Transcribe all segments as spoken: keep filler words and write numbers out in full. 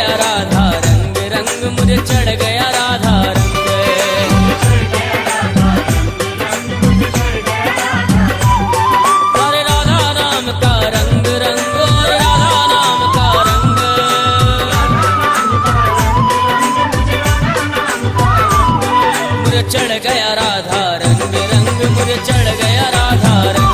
गया राधा रंग रंग मुझे चढ़ गया राधा रंग। अरे राधा नाम का रंग रंग और राधा नाम का रंग। मुझे चढ़ गया राधा रंग रंग मुझे चढ़ गया राधा रंग।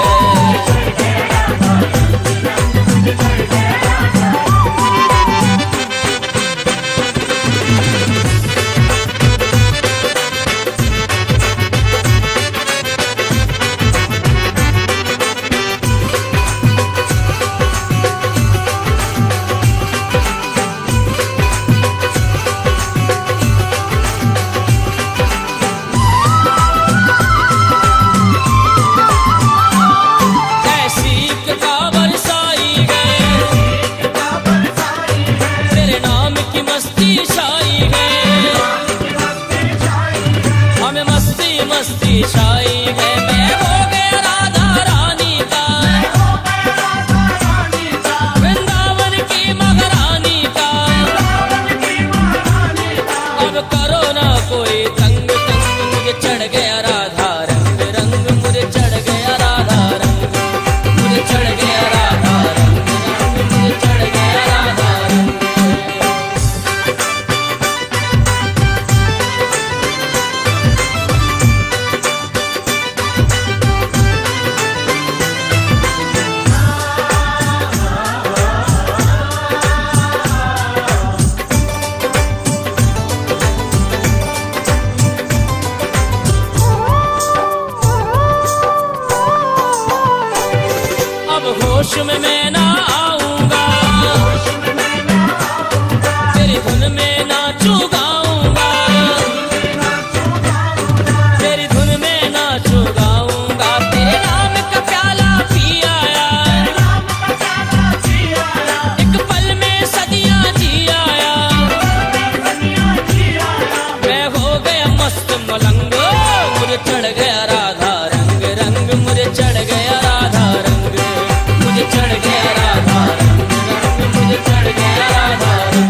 मस्ती छाई है मैं हो गया राधा रानी का, वृंदावन की महारानी का। अब करो ना कोई तंग तंग मुझे चढ़ गया राधा रंग रंग मुझे चढ़ गया राधा रंग मुझे चढ़ गया राधा रंग रंग मुझे चढ़ गया राधा रंग। होश में मैं ना आऊंगा, तेरी धुन में नाचू गाऊंगा, तेरी धुन में नाचू गाऊंगा। तेरे नाम का प्याला पी आया, एक पल में सदियां जी आया। मैं हो गया मस्त मलंग मुझे चढ़ गया राधा रंग रंग मुझे चढ़ गया राधा रंग मुझे चढ़ गया राधा रंग रंग मुझे चढ़ गया राधा रंग।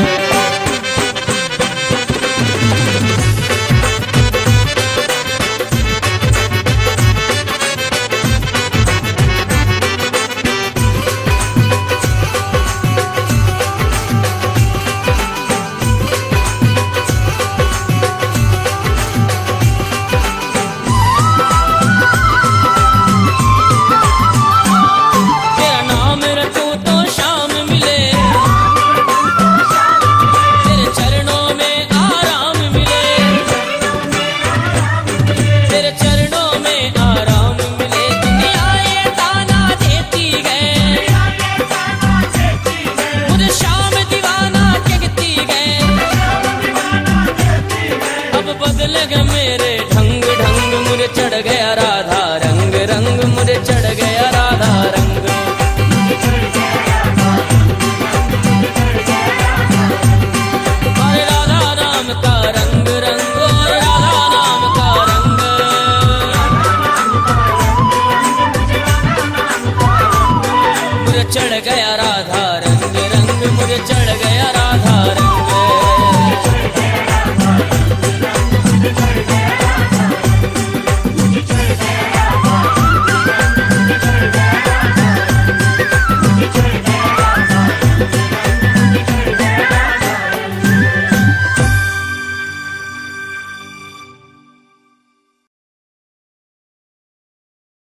मेरे ढंग ढंग मुझे चढ़ गया राधा रंग रंग मुझे चढ़ गया राधा रंग। अरे राधा नाम का रंग रंग और राधा नाम का रंग। मुझे चढ़ गया राधा रंग रंग मुझे चढ़ गया